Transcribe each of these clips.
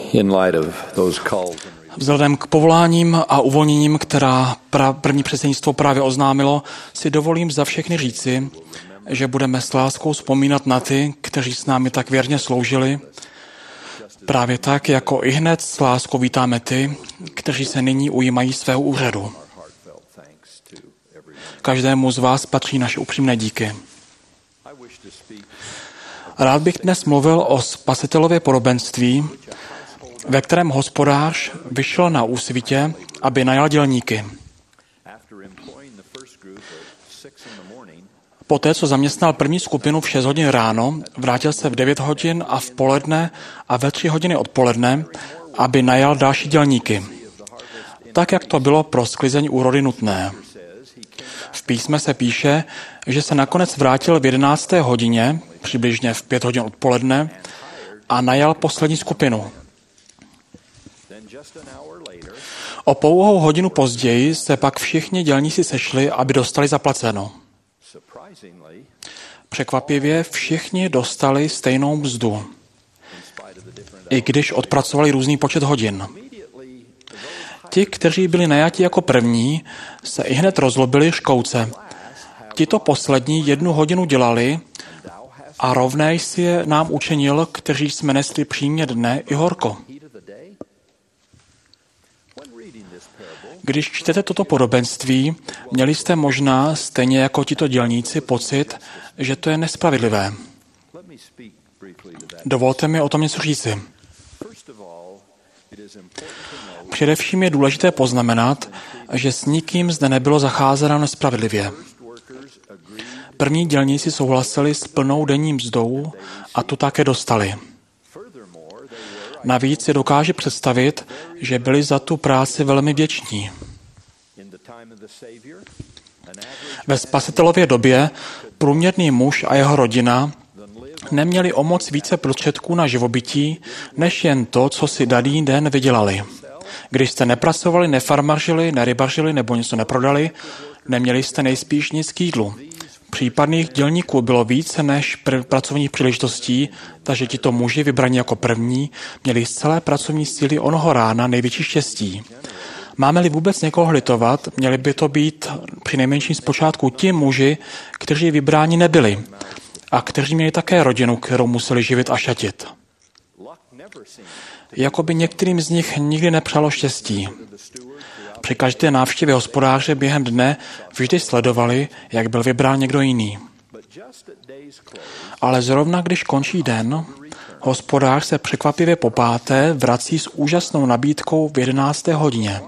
in light of those calls. Vzhledem k povoláním a uvolněním, která první předsednictvo právě oznámilo, si dovolím za všechny říci, že budeme s láskou vzpomínat na ty, kteří s námi tak věrně sloužili, právě tak, jako i hned s láskou vítáme ty, kteří se nyní ujímají svého úřadu. Každému z vás patří naše upřímné díky. Rád bych dnes mluvil o spasitelově podobenství, ve kterém hospodář vyšel na úsvitě, aby najal dělníky. Poté, co zaměstnal první skupinu v 6 hodin ráno, vrátil se v 9 hodin a v poledne a ve 3 hodiny odpoledne, aby najal další dělníky. Tak, jak to bylo pro sklizeň úrody nutné. V písme se píše, že se nakonec vrátil v 11. hodině, přibližně v 5 hodin odpoledne, a najal poslední skupinu. O pouhou hodinu později se pak všichni dělníci sešli, aby dostali zaplaceno. Překvapivě všichni dostali stejnou mzdu, i když odpracovali různý počet hodin. Ti, kteří byli najati jako první, se ihned rozlobili škouce. Tito poslední 1 hodinu dělali a rovné jsi je nám učinil, kteří jsme nesli přímě dne i horko. Když čtete toto podobenství, měli jste možná, stejně jako tito dělníci, pocit, že to je nespravedlivé. Dovolte mi o tom něco říci. Především je důležité poznamenat, že s nikým zde nebylo zacházeno nespravedlivě. První dělníci souhlasili s plnou denní mzdou a tu také dostali. Navíc si dokáže představit, že byli za tu práci velmi vděční. Ve spasitelově době průměrný muž a jeho rodina neměli o moc více prostředků na živobytí, než jen to, co si daný den vydělali. Když jste nepracovali, nefarmařili, nerybařili nebo něco neprodali, neměli jste nejspíš nic k jídlu. Případných dělníků bylo více než pracovních příležitostí, takže tito muži vybraní jako první měli z celé pracovní síly onoho rána největší štěstí. Máme-li vůbec někoho litovat, měli by to být přinejmenším zpočátku ti muži, kteří vybráni nebyli a kteří měli také rodinu, kterou museli živit a šatit. Jakoby některým z nich nikdy nepřálo štěstí. Při každé návštěvě hospodáře během dne vždy sledovali, jak byl vybrán někdo jiný. Ale zrovna když končí den, hospodář se překvapivě popáté vrací s úžasnou nabídkou v 11. hodině.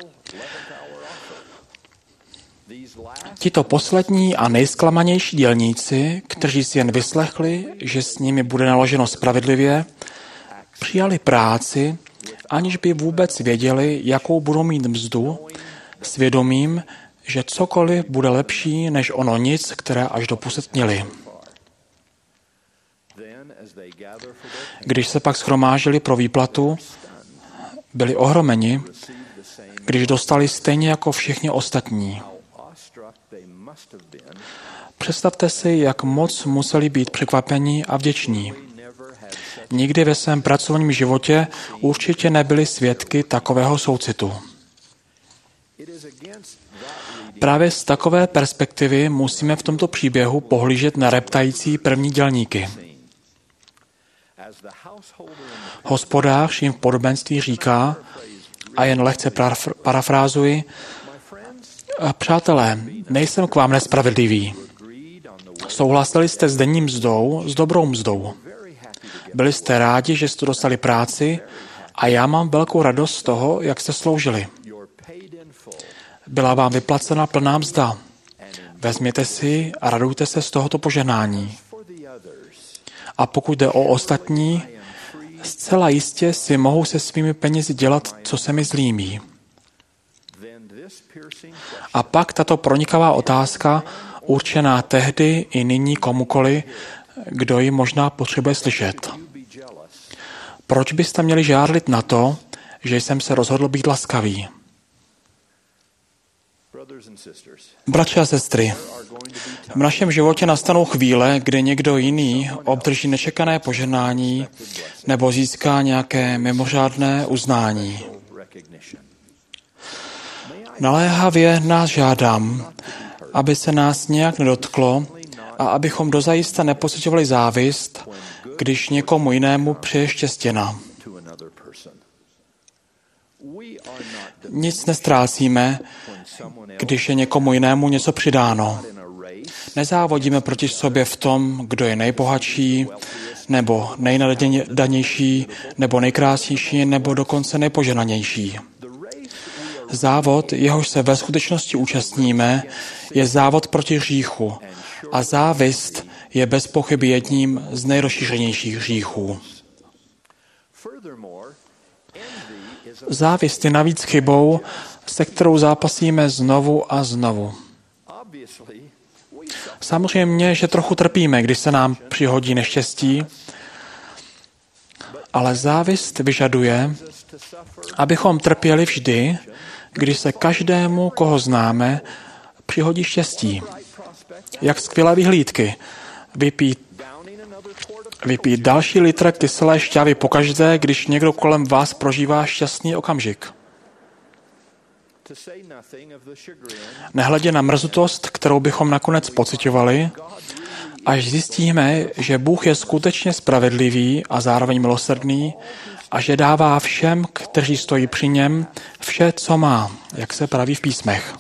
Tito poslední a nejzklamanější dělníci, kteří si jen vyslechli, že s nimi bude naloženo spravedlivě, přijali práci, aniž by vůbec věděli, jakou budou mít mzdu, s vědomím, že cokoliv bude lepší než ono nic, které až doposud měli. Když se pak shromáždili pro výplatu, byli ohromeni, když dostali stejně jako všichni ostatní. Představte si, jak moc museli být překvapení a vděční. Nikdy ve svém pracovním životě určitě nebyli svědky takového soucitu. Právě z takové perspektivy musíme v tomto příběhu pohlížet na reptající první dělníky. Hospodář jim v podobenství říká, a jen lehce parafrázuji, přátelé, nejsem k vám nespravedlivý. Souhlasili jste s denní mzdou, s dobrou mzdou. Byli jste rádi, že jste dostali práci a já mám velkou radost z toho, jak jste sloužili. Byla vám vyplacena plná mzda. Vezměte si a radujte se z tohoto požehnání. A pokud jde o ostatní, zcela jistě si mohou se svými penězi dělat, co se mi zlíbí. A pak tato pronikavá otázka, určená tehdy i nyní komukoli, kdo ji možná potřebuje slyšet. Proč byste měli žárlit na to, že jsem se rozhodl být laskavý? Bratři a sestry, v našem životě nastanou chvíle, kdy někdo jiný obdrží nečekané požehnání nebo získá nějaké mimořádné uznání. Naléhavě nás žádám, aby se nás nějak nedotklo a abychom dozajista nepociťovali závist, když někomu jinému přeje štěstěna. Nic nestrácíme, když je někomu jinému něco přidáno. Nezávodíme proti sobě v tom, kdo je nejbohatší, nebo nejnadanější, nebo nejkrásnější, nebo dokonce nejpožehnanější. Závod, jehož se ve skutečnosti účastníme, je závod proti hříchu a závist je bez pochyby jedním z nejrozšířenějších hříchů. Závist je navíc chybou, se kterou zápasíme znovu a znovu. Samozřejmě, že trochu trpíme, když se nám přihodí neštěstí, ale závist vyžaduje, abychom trpěli vždy, když se každému, koho známe, přihodí štěstí. Jak skvělé vyhlídky. Vypít další litr kyselé šťávy pokaždé, když někdo kolem vás prožívá šťastný okamžik. Nehledě na mrzutost, kterou bychom nakonec pociťovali, až zjistíme, že Bůh je skutečně spravedlivý a zároveň milosrdný a že dává všem, kteří stojí při něm, vše, co má, jak se praví v písmech.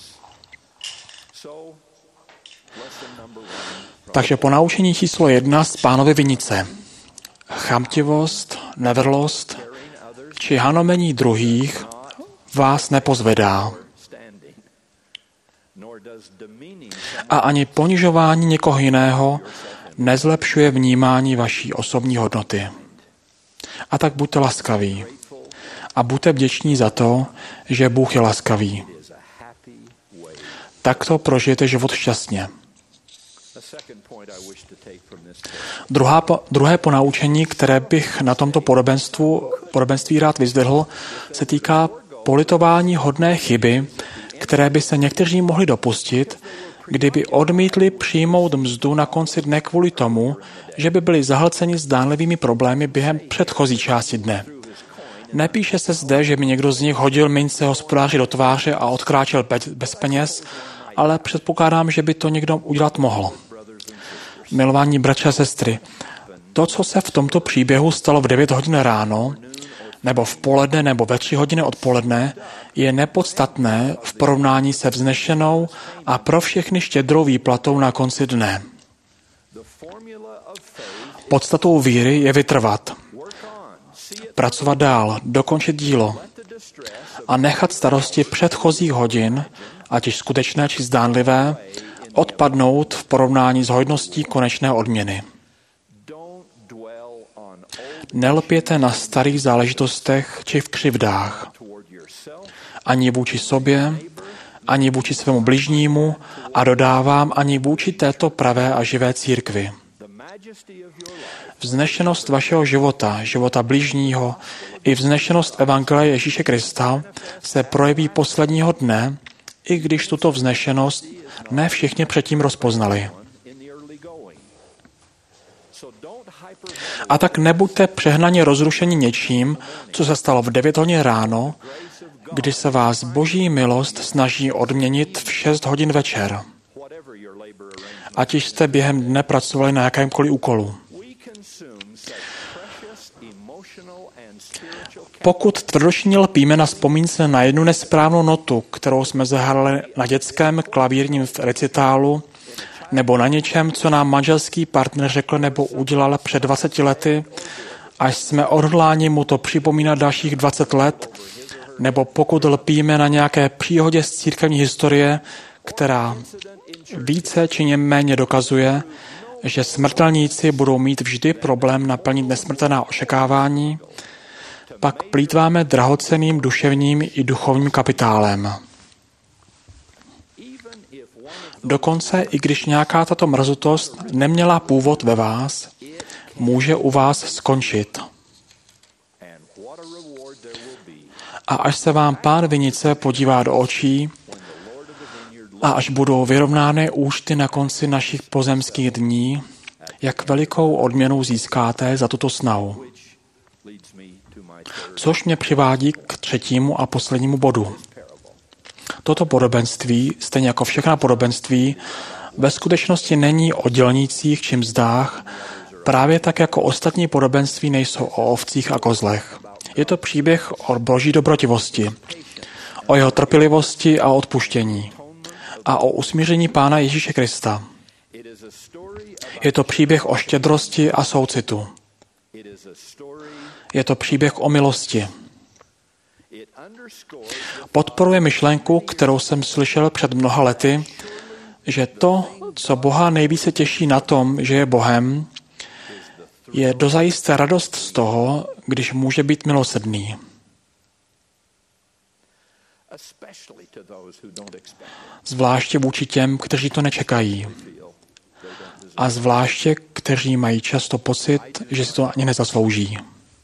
Takže ponaučení číslo 1 z Pánovy vinice. Chamtivost, nevrlost či hanomení druhých vás nepozvedá. A ani ponižování někoho jiného nezlepšuje vnímání vaší osobní hodnoty. A tak buďte laskaví. A buďte vděční za to, že Bůh je laskavý. Takto prožijete život šťastně. Druhé ponaučení, které bych na tomto podobenství rád vyzdvihl, se týká politování hodné chyby, které by se někteří mohli dopustit, kdyby odmítli přijmout mzdu na konci dne kvůli tomu, že by byli zahlceni zdánlivými problémy během předchozí části dne. Nepíše se zde, že by někdo z nich hodil mince hospodáři do tváře a odkráčel bez peněz, ale předpokládám, že by to někdo udělat mohl. Milovaní bratři a sestry, to, co se v tomto příběhu stalo v 9 hodin ráno, nebo v poledne, nebo ve 3 hodiny odpoledne, je nepodstatné v porovnání se vznešenou a pro všechny štědrou výplatou na konci dne. Podstatou víry je vytrvat, pracovat dál, dokončit dílo a nechat starosti předchozích hodin, ať již skutečné či zdánlivé, odpadnout v porovnání s hojností konečné odměny. Nelpěte na starých záležitostech či v křivdách. Ani vůči sobě, ani vůči svému bližnímu a dodávám ani vůči této pravé a živé církvi. Vznešenost vašeho života, života bližního i vznešenost Evangelia Ježíše Krista se projeví posledního dne, i když tuto vznešenost ne všichni předtím rozpoznali. A tak nebuďte přehnaně rozrušeni něčím, co se stalo v 9 hodin ráno, kdy se vás Boží milost snaží odměnit v 6 hodin večer. Ať již jste během dne pracovali na jakémkoliv úkolu. Pokud tvrdošíně lpíme na vzpomínce na jednu nesprávnou notu, kterou jsme zahrali na dětském klavírním recitálu, nebo na něčem, co nám manželský partner řekl nebo udělal před 20 lety, až jsme odhodláni mu to připomínat dalších 20 let, nebo pokud lpíme na nějaké příhodě z církevní historie, která více či méně dokazuje, že smrtelníci budou mít vždy problém naplnit nesmrtelná očekávání, pak plýtváme drahocenným duševním i duchovním kapitálem. Dokonce, i když nějaká tato mrzutost neměla původ ve vás, může u vás skončit. A až se vám Pán vinice podívá do očí, A až budou vyrovnány účty na konci našich pozemských dní, jak velikou odměnu získáte za tuto snahu. Což mě přivádí k třetímu a poslednímu bodu. Toto podobenství, stejně jako všechna podobenství, ve skutečnosti není o dělnících či mzdách, právě tak jako ostatní podobenství nejsou o ovcích a kozlech. Je to příběh o boží dobrotivosti, o jeho trpělivosti a odpuštění a o usmíření Pána Ježíše Krista. Je to příběh o štědrosti a soucitu. Je to příběh o milosti. Podporuje myšlenku, kterou jsem slyšel před mnoha lety, že to, co Boha nejvíce těší na tom, že je Bohem, je dozajisté radost z toho, když může být milosrdný. Zvláště vůči těm, kteří to nečekají. A zvláště, kteří mají často pocit, že si to ani nezaslouží.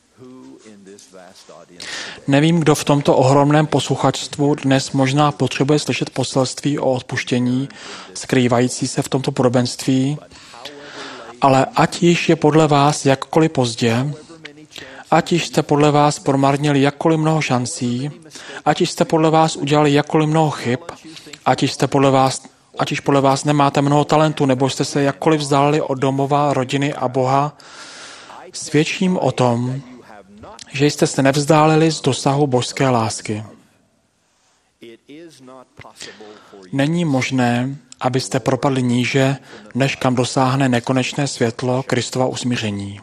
Nevím, kdo v tomto ohromném posluchačstvu dnes možná potřebuje slyšet poselství o odpuštění, skrývající se v tomto podobenství, ale ať již je podle vás jakkoliv pozdě, ať již jste podle vás promarnili jakkoliv mnoho šancí, ať již jste podle vás udělali jakkoliv mnoho chyb, ať již podle vás nemáte mnoho talentu, nebo jste se jakkoliv vzdálili od domova, rodiny a Boha, svědčím o tom, že jste se nevzdálili z dosahu božské lásky. Není možné, abyste propadli níže, než kam dosáhne nekonečné světlo Kristova usmíření.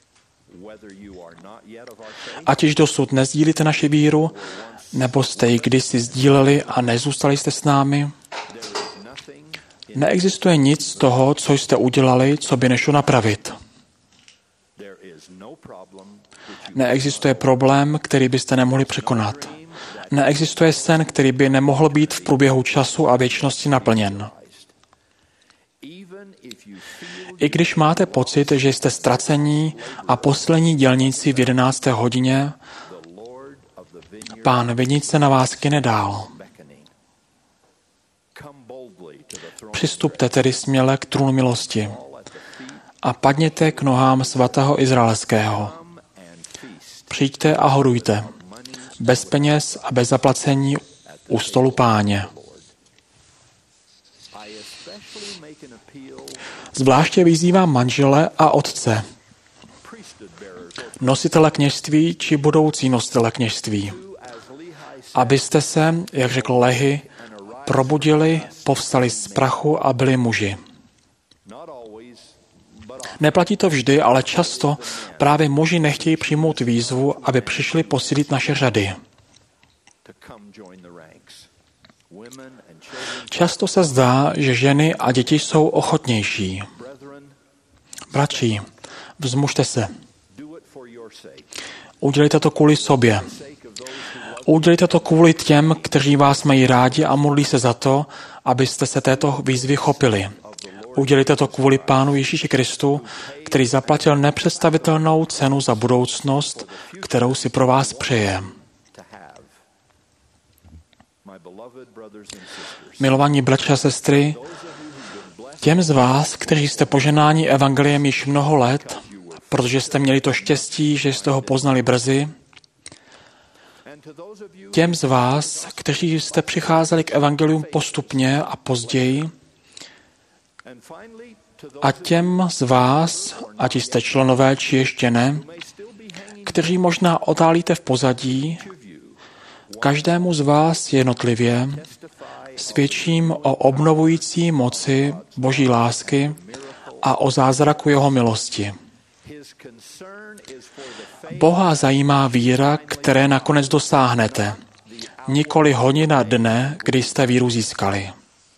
Ať již dosud nezdílíte naši víru, nebo jste ji kdysi sdíleli a nezůstali jste s námi, neexistuje nic z toho, co jste udělali, co by nešlo napravit. Neexistuje problém, který byste nemohli překonat. Neexistuje sen, který by nemohl být v průběhu času a věčnosti naplněn. I když máte pocit, že jste ztracení a poslední dělníci v 11. hodině, Pán vinice na vás kyne dál. Přistupte tedy směle k trůnu milosti a padněte k nohám svatého Izraelského. Přijďte a horujte, bez peněz a bez zaplacení u stolu Páně. Zvláště vyzývám manžele a otce, nositele kněžství či budoucí nositele kněžství, abyste se, jak řekl Lehi, probudili, povstali z prachu a byli muži. Neplatí to vždy, ale často právě muži nechtějí přijmout výzvu, aby přišli posílit naše řady. Často se zdá, že ženy a děti jsou ochotnější. Bratři, vzmužte se. Udělejte to kvůli sobě. Udělejte to kvůli těm, kteří vás mají rádi a modlí se za to, abyste se této výzvy chopili. Udělejte to kvůli Pánu Ježíši Kristu, který zaplatil nepředstavitelnou cenu za budoucnost, kterou si pro vás přeje. Milovaní bratři a sestry, těm z vás, kteří jste poženáni evangeliem již mnoho let, protože jste měli to štěstí, že jste ho poznali brzy, těm z vás, kteří jste přicházeli k evangelium postupně a později, a těm z vás, ať jste členové či ještě ne, kteří možná otálíte v pozadí, každému z vás jednotlivě svědčím o obnovující moci Boží lásky a o zázraku jeho milosti. Boha zajímá víra, které nakonec dosáhnete, nikoli hodina dne, kdy jste víru získali.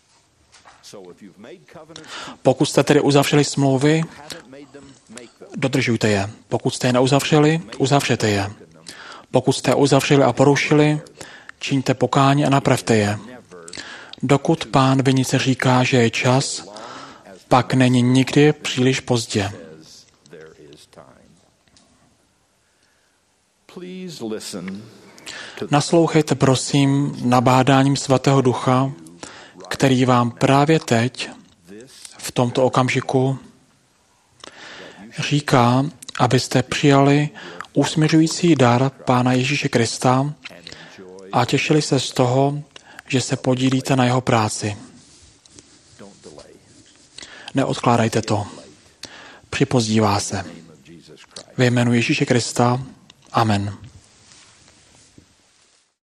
Pokud jste tedy uzavřeli smlouvy, dodržujte je. Pokud jste je neuzavřeli, uzavřete je. Pokud jste uzavřeli a porušili, čiňte pokání a napravte je. Dokud Pán vinice říká, že je čas, pak není nikdy příliš pozdě. Naslouchejte prosím nabádáním Svatého Ducha, který vám právě teď, v tomto okamžiku, říká, abyste přijali usmiřující dar Pána Ježíše Krista a těšili se z toho, že se podílíte na jeho práci. Neodkládajte to. Připozdívá se. Ve jménu Ježíše Krista. Amen.